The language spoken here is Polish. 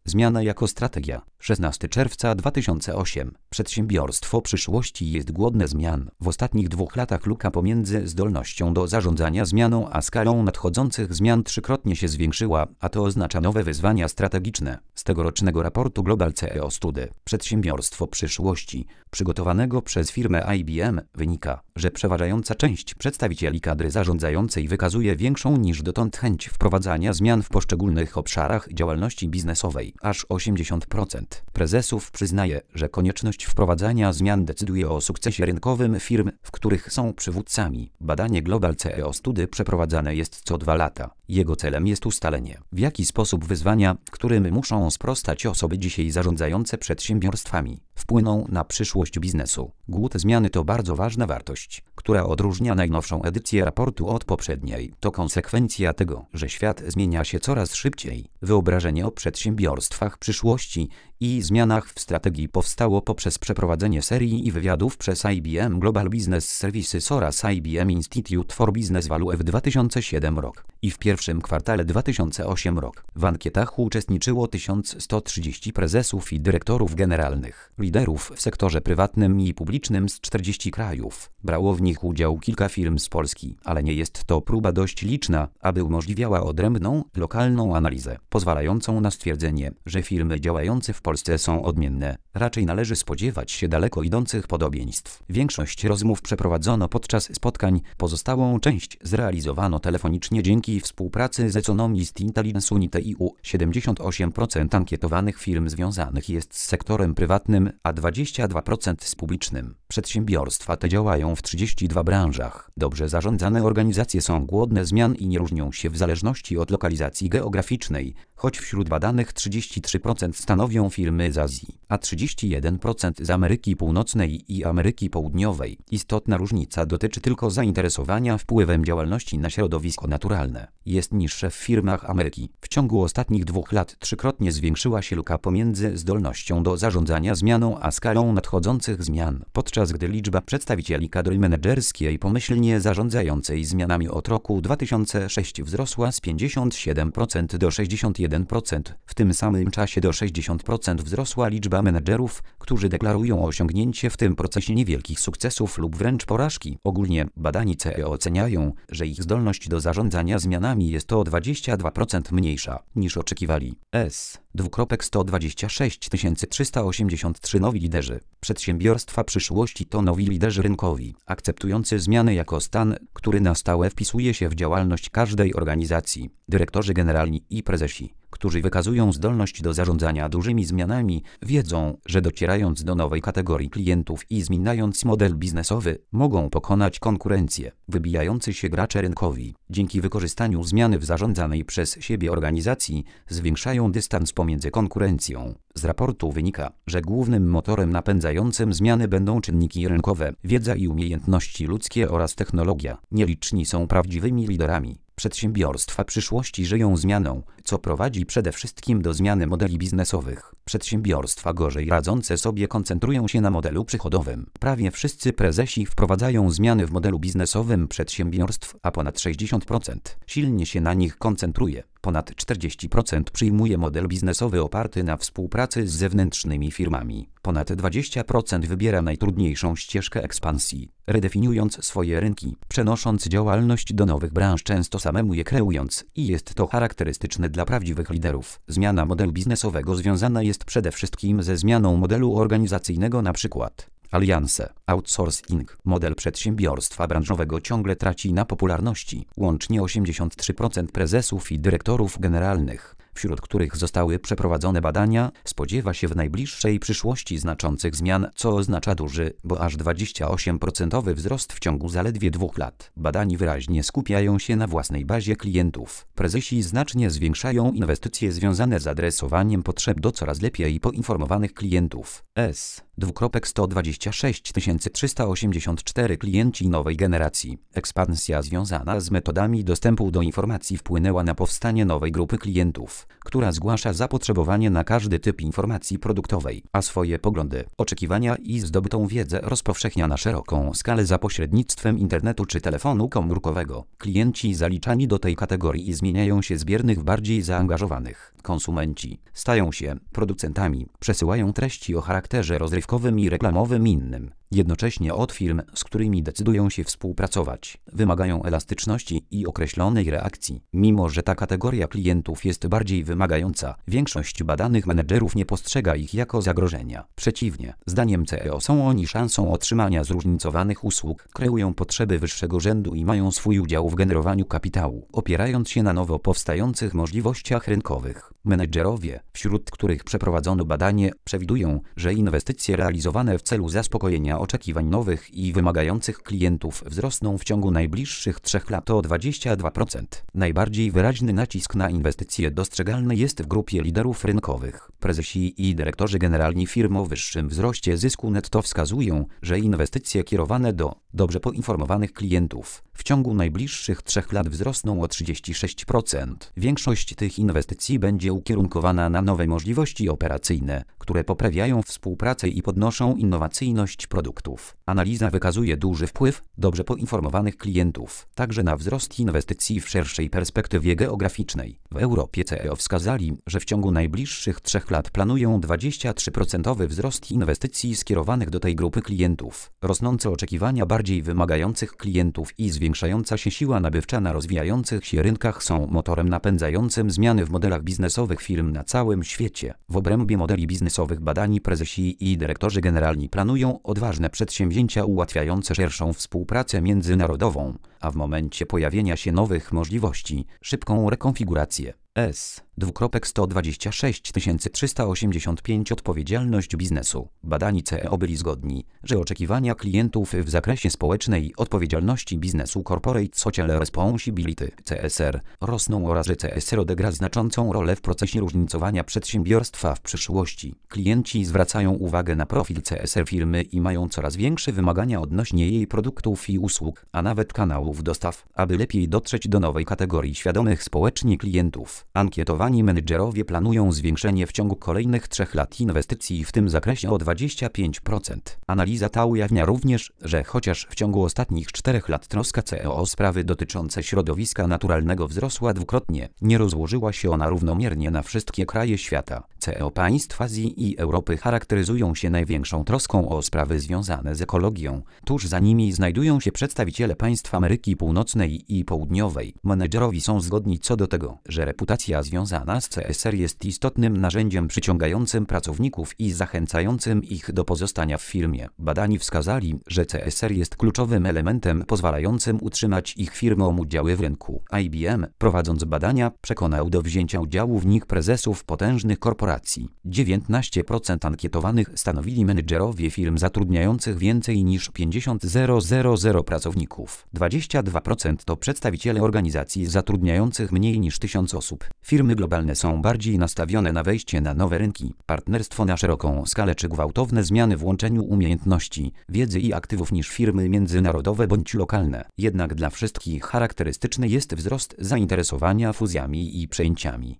Zmiana jako strategia. 16 czerwca 2008. Przedsiębiorstwo przyszłości jest głodne zmian. W ostatnich 2 latach luka pomiędzy zdolnością do zarządzania zmianą a skalą nadchodzących zmian trzykrotnie się zwiększyła, a to oznacza nowe wyzwania strategiczne. Z tegorocznego raportu Global CEO Study Przedsiębiorstwo przyszłości, przygotowanego przez firmę IBM, wynika, że przeważająca część przedstawicieli kadry zarządzającej wykazuje większą niż dotąd chęć wprowadzania zmian w poszczególnych obszarach działalności biznesowej. Aż 80% prezesów przyznaje, że konieczność wprowadzania zmian decyduje o sukcesie rynkowym firm, w których są przywódcami. Badanie Global CEO Study przeprowadzane jest co 2 lata. Jego celem jest ustalenie, w jaki sposób wyzwania, którym muszą sprostać osoby dzisiaj zarządzające przedsiębiorstwami, wpłyną na przyszłość biznesu. Głód zmiany to bardzo ważna wartość, która odróżnia najnowszą edycję raportu od poprzedniej. To konsekwencja tego, że świat zmienia się coraz szybciej. Wyobrażenie o przedsiębiorstwach przyszłości i zmianach w strategii powstało poprzez przeprowadzenie serii i wywiadów przez IBM Global Business Services oraz IBM Institute for Business Value w 2007 rok i w pierwszym kwartale 2008 rok. W ankietach uczestniczyło 1130 prezesów i dyrektorów generalnych, liderów w sektorze prywatnym i publicznym z 40 krajów. Brało w nich udział kilka firm z Polski, ale nie jest to próba dość liczna, aby umożliwiała odrębną, lokalną analizę, pozwalającą na stwierdzenie, że firmy działające w Polsce są odmienne. Raczej należy spodziewać się daleko idących podobieństw. Większość rozmów przeprowadzono podczas spotkań, pozostałą część zrealizowano telefonicznie dzięki współpracy z Economist Intelligence Unit EU. 78% ankietowanych firm związanych jest z sektorem prywatnym, a 22% z publicznym. Przedsiębiorstwa te działają w 32 branżach. Dobrze zarządzane organizacje są głodne zmian i nie różnią się w zależności od lokalizacji geograficznej, choć wśród badanych 33% stanowią firmy z Azji, a 31% z Ameryki Północnej i Ameryki Południowej. Istotna różnica dotyczy tylko zainteresowania wpływem działalności na środowisko naturalne. Jest niższe w firmach Ameryki. W ciągu ostatnich 2 lat trzykrotnie zwiększyła się luka pomiędzy zdolnością do zarządzania zmianą a skalą nadchodzących zmian, podczas gdy liczba przedstawicieli kadry menedżerskiej pomyślnie zarządzającej zmianami od roku 2006 wzrosła z 57% do 61%. W tym samym czasie do 60% wzrosła liczba menedżerów, którzy deklarują osiągnięcie w tym procesie niewielkich sukcesów lub wręcz porażki. Ogólnie badani CEO oceniają, że ich zdolność do zarządzania zmianami jest o 22% mniejsza niż oczekiwali. 126 383 nowi liderzy. Przedsiębiorstwa przyszłości to nowi liderzy rynkowi, akceptujący zmiany jako stan, który na stałe wpisuje się w działalność każdej organizacji. Dyrektorzy generalni i prezesi, którzy wykazują zdolność do zarządzania dużymi zmianami, wiedzą, że docierając do nowej kategorii klientów i zmieniając model biznesowy, mogą pokonać konkurencję. Wybijający się gracze rynkowi, dzięki wykorzystaniu zmiany w zarządzanej przez siebie organizacji, zwiększają dystans pomiędzy konkurencją. Z raportu wynika, że głównym motorem napędzającym zmiany będą czynniki rynkowe, wiedza i umiejętności ludzkie oraz technologia. Nieliczni są prawdziwymi liderami. Przedsiębiorstwa przyszłości żyją zmianą, co prowadzi przede wszystkim do zmiany modeli biznesowych. Przedsiębiorstwa gorzej radzące sobie koncentrują się na modelu przychodowym. Prawie wszyscy prezesi wprowadzają zmiany w modelu biznesowym przedsiębiorstw, a ponad 60% silnie się na nich koncentruje. Ponad 40% przyjmuje model biznesowy oparty na współpracy z zewnętrznymi firmami. Ponad 20% wybiera najtrudniejszą ścieżkę ekspansji, redefiniując swoje rynki, przenosząc działalność do nowych branż, często samemu je kreując, i jest to charakterystyczne dla prawdziwych liderów. Zmiana modelu biznesowego związana jest przede wszystkim ze zmianą modelu organizacyjnego, np. alianse, outsourcing. Model przedsiębiorstwa branżowego ciągle traci na popularności. Łącznie 83% prezesów i dyrektorów generalnych, wśród których zostały przeprowadzone badania, spodziewa się w najbliższej przyszłości znaczących zmian, co oznacza duży, bo aż 28% wzrost w ciągu zaledwie 2 lat. Badani wyraźnie skupiają się na własnej bazie klientów. Prezesi znacznie zwiększają inwestycje związane z adresowaniem potrzeb do coraz lepiej poinformowanych klientów. 126 384 klienci nowej generacji. Ekspansja związana z metodami dostępu do informacji wpłynęła na powstanie nowej grupy klientów, która zgłasza zapotrzebowanie na każdy typ informacji produktowej, a swoje poglądy, oczekiwania i zdobytą wiedzę rozpowszechnia na szeroką skalę za pośrednictwem internetu czy telefonu komórkowego. Klienci zaliczani do tej kategorii zmieniają się z biernych w bardziej zaangażowanych. Konsumenci stają się producentami, przesyłają treści o charakterze rozrywkowym i reklamowym innym. Jednocześnie od firm, z którymi decydują się współpracować, wymagają elastyczności i określonej reakcji. Mimo że ta kategoria klientów jest bardziej wymagająca, większość badanych menedżerów nie postrzega ich jako zagrożenia. Przeciwnie, zdaniem CEO są oni szansą otrzymania zróżnicowanych usług, kreują potrzeby wyższego rzędu i mają swój udział w generowaniu kapitału, opierając się na nowo powstających możliwościach rynkowych. Menedżerowie, wśród których przeprowadzono badanie, przewidują, że inwestycje realizowane w celu zaspokojenia oczekiwań nowych i wymagających klientów wzrosną w ciągu najbliższych 3 lat o 22%. Najbardziej wyraźny nacisk na inwestycje dostrzegalny jest w grupie liderów rynkowych. Prezesi i dyrektorzy generalni firm o wyższym wzroście zysku netto wskazują, że inwestycje kierowane do dobrze poinformowanych klientów w ciągu najbliższych 3 lat wzrosną o 36%. Większość tych inwestycji będzie ukierunkowana na nowe możliwości operacyjne, które poprawiają współpracę i podnoszą innowacyjność produktów. Analiza wykazuje duży wpływ dobrze poinformowanych klientów, także na wzrost inwestycji w szerszej perspektywie geograficznej. W Europie CEO wskazali, że w ciągu najbliższych 3 lat planują 23% wzrost inwestycji skierowanych do tej grupy klientów. Rosnące oczekiwania bardziej wymagających klientów i zwiększająca się siła nabywcza na rozwijających się rynkach są motorem napędzającym zmiany w modelach biznesowych firm na całym świecie. W obrębie modeli biznesowych badani prezesi i dyrektorzy generalni planują odważne przedsięwzięcia ułatwiające szerszą współpracę międzynarodową, a w momencie pojawienia się nowych możliwości, szybką rekonfigurację. 126 385 Odpowiedzialność biznesu. Badani CEO byli zgodni, że oczekiwania klientów w zakresie społecznej odpowiedzialności biznesu Corporate Social Responsibility (CSR) rosną oraz że CSR odegra znaczącą rolę w procesie różnicowania przedsiębiorstwa w przyszłości. Klienci zwracają uwagę na profil CSR firmy i mają coraz większe wymagania odnośnie jej produktów i usług, a nawet kanałów dostaw, aby lepiej dotrzeć do nowej kategorii świadomych społecznie klientów. Ankietowani menedżerowie planują zwiększenie w ciągu kolejnych 3 lat inwestycji w tym zakresie o 25%. Analiza ta ujawnia również, że chociaż w ciągu ostatnich 4 lat troska CEO o sprawy dotyczące środowiska naturalnego wzrosła dwukrotnie, nie rozłożyła się ona równomiernie na wszystkie kraje świata. CEO państw Azji i Europy charakteryzują się największą troską o sprawy związane z ekologią. Tuż za nimi znajdują się przedstawiciele państw Ameryki Północnej i Południowej. Menedżerowie są zgodni co do tego, że reputacja związana z CSR jest istotnym narzędziem przyciągającym pracowników i zachęcającym ich do pozostania w firmie. Badani wskazali, że CSR jest kluczowym elementem pozwalającym utrzymać ich firmom udziały w rynku. IBM, prowadząc badania, przekonał do wzięcia udziału w nich prezesów potężnych korporacji. 19% ankietowanych stanowili menedżerowie firm zatrudniających więcej niż 50,000 pracowników. 22% to przedstawiciele organizacji zatrudniających mniej niż 1000 osób. Firmy globalne są bardziej nastawione na wejście na nowe rynki, partnerstwo na szeroką skalę czy gwałtowne zmiany w łączeniu umiejętności, wiedzy i aktywów niż firmy międzynarodowe bądź lokalne. Jednak dla wszystkich charakterystyczny jest wzrost zainteresowania fuzjami i przejęciami.